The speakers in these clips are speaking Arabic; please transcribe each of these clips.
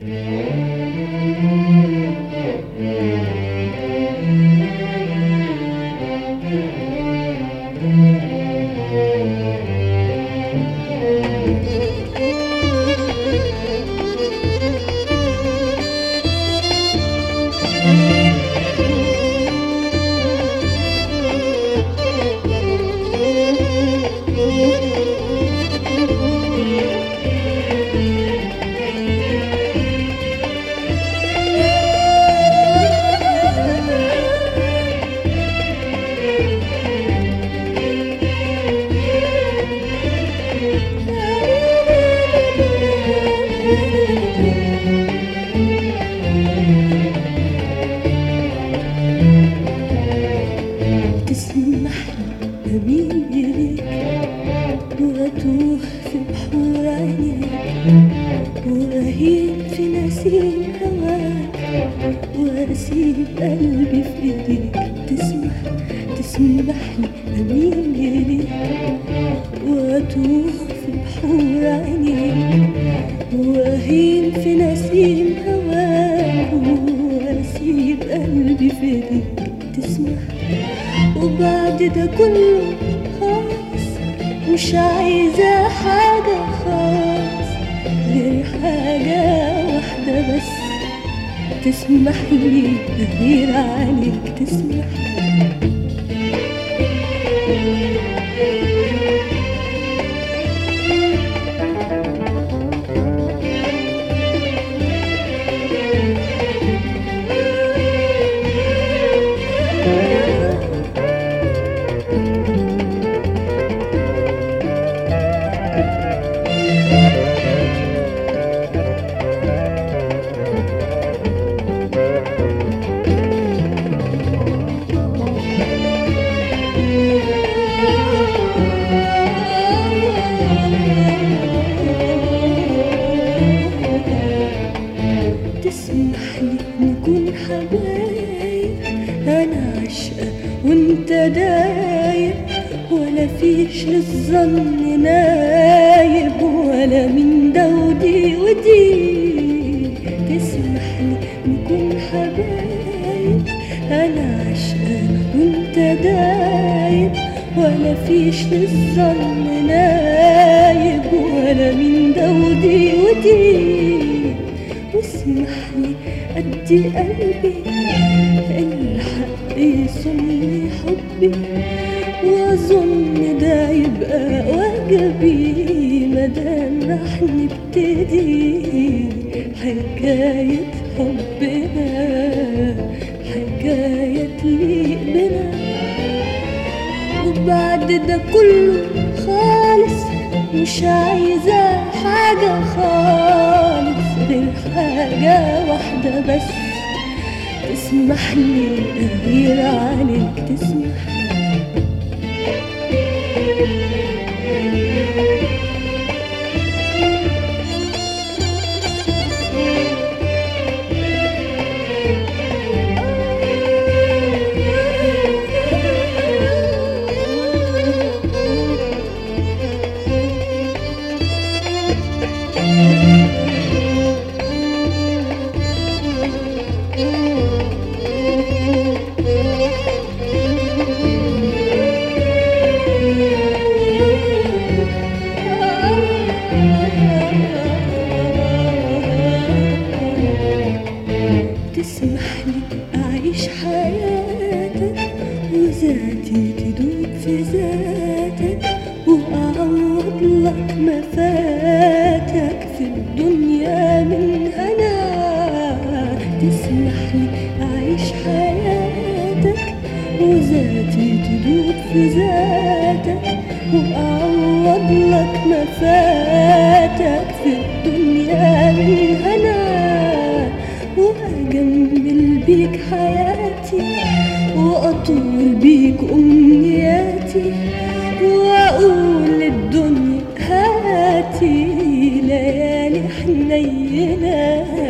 وأتوه في بحور عينيك وأهيم في نسيم هواك وأسيب قلبي في إيديك. تسمح لي أميل إليك وأتوه في بحور عينيك وأهيم في نسيم هواك وأسيب قلبي في إيديك. تسمح وبعد ده كله خلاص مش عايزة حاجة خالص غير حاجة واحدة بس. تسمح لي أغير عليك. تسمح نكون حبايب أنا عشقة وانت دايب ولا فيش للظن نايب ولا من ده ودي ودي. تسمح لي نكون حبايب أنا عشقة وانت دايب ولا فيش للظن نايب ولا من ده ودي ودي. واسمح لي أدي قلبي الحق يصلي حبي وأظن ده يبقى واجبي مادام رح نبتدي حكاية حبنا حكاية تليق بنا. وبعد ده كله خالص مش عايزة حاجة خالص غير حاجة واحدة بس. تسمح لي أغير عليك. تسمح تسمح لي أعيش حياتك وذاتي تدوب في ذاتك وأعوض لك ما فاتك في الدنيا من هنا. تسمح لي أعيش حياتك وذاتي تدوب في ذاتك وأعوض لك ما فاتك في الدنيا من هنا. وأجمل بيك حياتي وأطول بيك أمنياتي وأقول للدنيا هاتي ليالي حنينة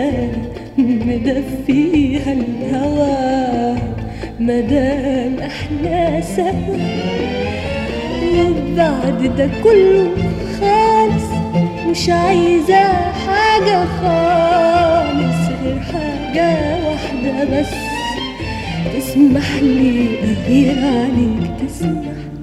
مدفيها الهوى مدام احنا سوا. وبعد ده كله خالص مش عايزة حاجة خالص بس تسمح لي أغير عليك، تسمح